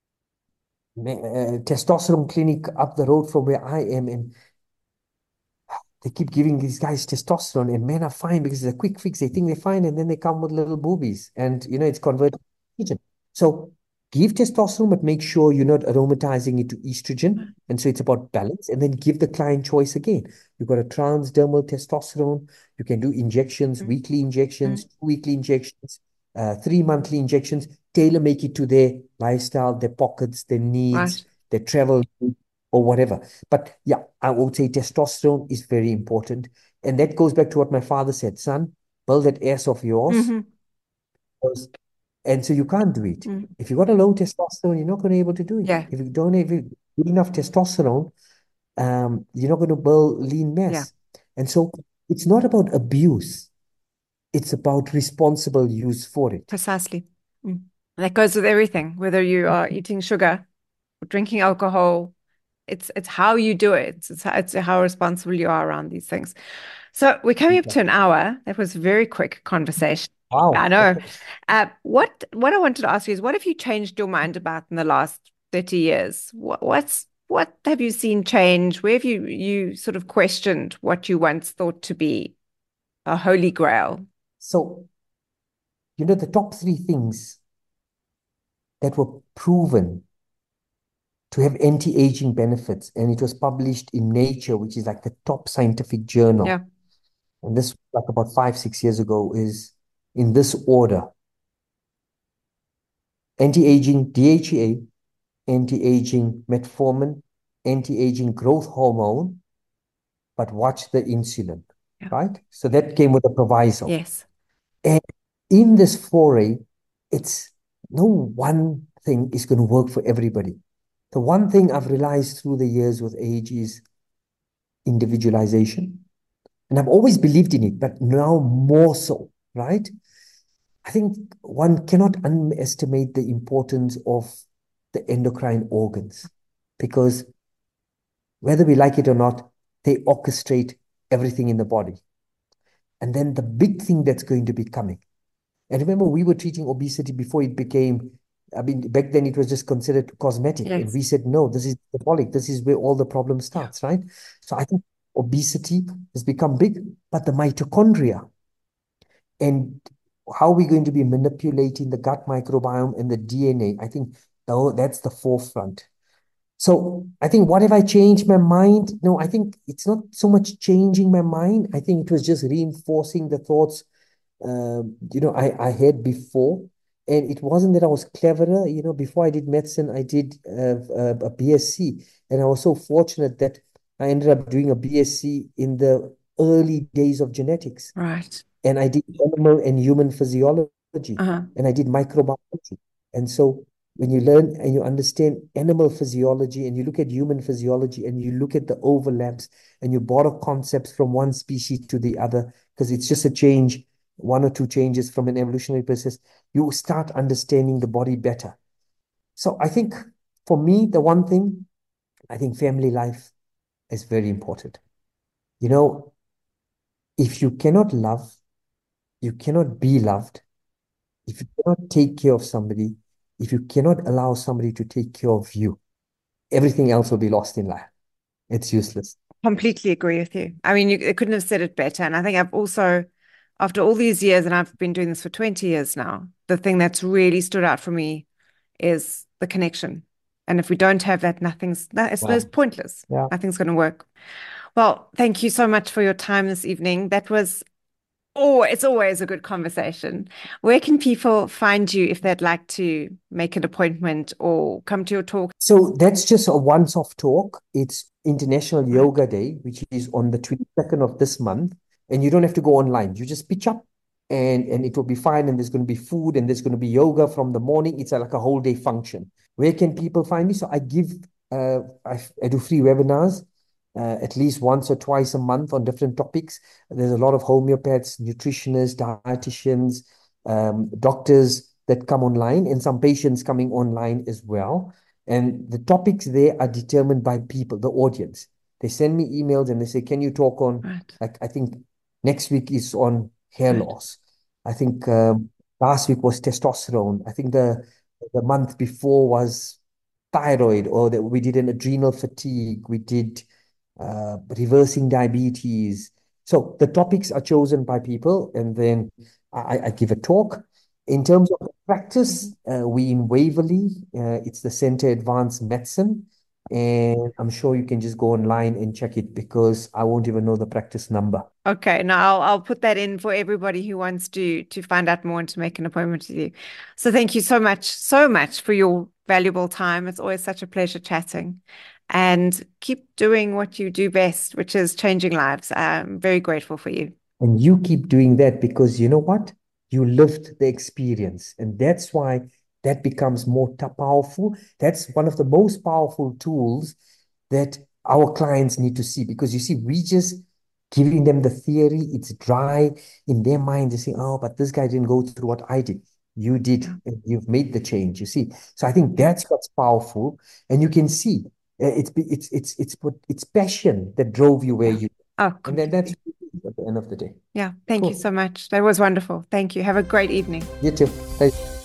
testosterone clinic up the road from where I am, and they keep giving these guys testosterone, and men are fine because it's a quick fix. They think they're fine, and then they come with little boobies, and it's converted to estrogen. So give testosterone, but make sure you're not aromatizing it to estrogen. And so it's about balance, and then give the client choice again. You've got a transdermal testosterone. You can do injections, weekly injections, Mm-hmm. 2 weekly injections, 3 monthly injections. Tailor make it to their lifestyle, their pockets, their needs, Right. their travel, or whatever. But yeah, I would say testosterone is very important. And that goes back to what my father said, son, build that ass of yours. Mm-hmm. And so you can't do it. Mm. If you got a low testosterone, you're not going to be able to do it. Yeah. If you don't have good enough testosterone, you're not going to build lean Yeah. mass. And so it's not about abuse. It's about responsible use for it. Precisely. Mm. That goes with everything, whether you are eating sugar or drinking alcohol. It's how you do it. It's how responsible you are around these things. So we're coming up to an hour. That was a very quick conversation. I Wow. know. Okay. What I wanted to ask you is, what have you changed your mind about in the last 30 years? What have you seen change? Where have you sort of questioned what you once thought to be a holy grail? So, the top three things that were proven to have anti-aging benefits, and it was published in Nature, which is like the top scientific Yeah. journal. And this, like about 5, 6 years ago, is in this order: anti-aging DHEA, anti-aging metformin, anti-aging growth hormone, but watch the insulin, Yeah. right? So that came with a proviso. Yes. And in this foray, it's no one thing is going to work for everybody. The one thing I've realized through the years with age is individualization. And I've always believed in it, but now more so, right? I think one cannot underestimate the importance of the endocrine organs because whether we like it or not, they orchestrate everything in the body. And then the big thing that's going to be coming. And remember, we were treating obesity before it became, I mean, back then it was just considered cosmetic. And Yes. we said, no, this is metabolic. This is where all the problem Yeah. starts, right? So I think obesity has become big, but the mitochondria and how we're going to be manipulating the gut microbiome and the DNA, I think that's the forefront. So I think what have I changed my mind? No, I think it's not so much changing my mind. I think it was just reinforcing the thoughts I had before. And it wasn't that I was cleverer. Before I did medicine, I did a BSc. And I was so fortunate that I ended up doing a BSc in the early days of genetics. Right. And I did animal and human physiology. Uh-huh. And I did microbiology. And so when you learn and you understand animal physiology and you look at human physiology and you look at the overlaps and you borrow concepts from one species to the other, because it's just a change, one or two changes from an evolutionary process, you start understanding the body better. So I think for me, the one thing, I think family life is very important. You know, if you cannot love, you cannot be loved. If you cannot take care of somebody, if you cannot allow somebody to take care of you, everything else will be lost in life. It's useless. Completely agree with you. I mean, you couldn't have said it better. And I think I've also, after all these years, and I've been doing this for 20 years now, the thing that's really stood out for me is the connection. And if we don't have that, it's Wow. pointless. Yeah. Nothing's going to work. Well, thank you so much for your time this evening. It's always a good conversation. Where can people find you if they'd like to make an appointment or come to your talk? So that's just a once-off talk. It's International Right. Yoga Day, which is on the 22nd of this month. And you don't have to go online. You just pitch up and it will be fine. And there's going to be food and there's going to be yoga from the morning. It's like a whole day function. Where can people find me? So I do free webinars at least once or twice a month on different topics. There's a lot of homeopaths, nutritionists, dietitians, doctors that come online and some patients coming online as well. And the topics there are determined by people, the audience. They send me emails and they say, can you talk on, Right. like, I think next week is on hair Right. loss. I think last week was testosterone. I think the month before was thyroid, or that we did an adrenal fatigue. We did reversing diabetes. So the topics are chosen by people, and then I give a talk. In terms of practice, we in Waverley, it's the Center Advanced Medicine. And I'm sure you can just go online and check it because I won't even know the practice number. Okay, now I'll put that in for everybody who wants to find out more and to make an appointment with you. So thank you so much for your valuable time. It's always such a pleasure chatting. And keep doing what you do best, which is changing lives. I'm very grateful for you. And you keep doing that because you know what? You lived the experience. And that's why that becomes more powerful. That's one of the most powerful tools that our clients need to see, because you see, we just giving them the theory, it's dry in their mind. They say, oh, but this guy didn't go through what I did. You did, Yeah. and you've made the change, you see. So I think Yeah. that's what's powerful. And you can see it's passion that drove you where Yeah. you, Oh, and then that's completely. at the end of the day. Yeah. Thank you Cool. so much. That was wonderful. Thank you. Have a great evening. You too.